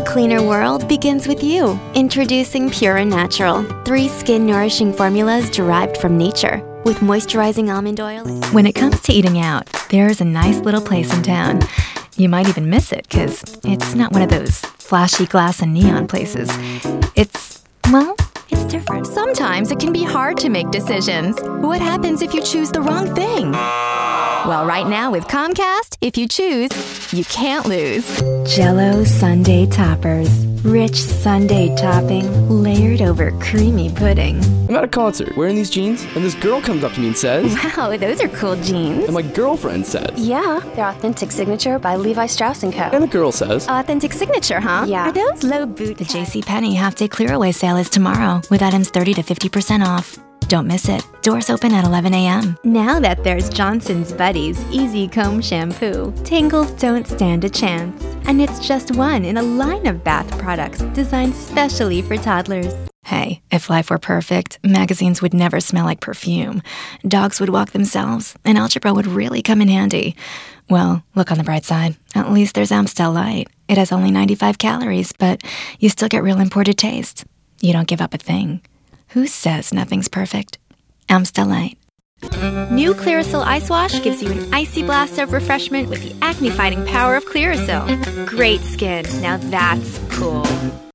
cleaner world begins with you. Introducing Pure and Natural. 3 skin-nourishing formulas derived from nature with moisturizing almond oil. When it comes to eating out, there's a nice little place in town. You might even miss it because it's not one of those flashy glass and neon places. It's different. Sometimes it can be hard to make decisions. What happens if you choose the wrong thing? Well, right now with Comcast, if you choose, you can't lose. Jell-O Sundae Toppers. Rich sundae topping layered over creamy pudding. I'm at a concert wearing these jeans, and this girl comes up to me and says, Wow, those are cool jeans. and my girlfriend says, Yeah, they're Authentic Signature by Levi Strauss & Co. and the girl says, Authentic Signature, huh? Yeah. Are those low boot? The JCPenney half-day clear-away sale is tomorrow with items 30 to 50% off. Don't miss it. Doors open at 11 a.m. Now that there's Johnson's Buddies Easy Comb Shampoo, tangles don't stand a chance. And it's just one in a line of bath products designed specially for toddlers. Hey, if life were perfect, magazines would never smell like perfume. Dogs would walk themselves, and algebra would really come in handy. Well, look on the bright side. At least there's Amstel Light. It has only 95 calories, but you still get real imported taste. You don't give up a thing. Who says nothing's perfect? Amstel Light. New Clearasil Ice Wash gives you an icy blast of refreshment with the acne-fighting power of Clearasil. Great skin. Now that's cool.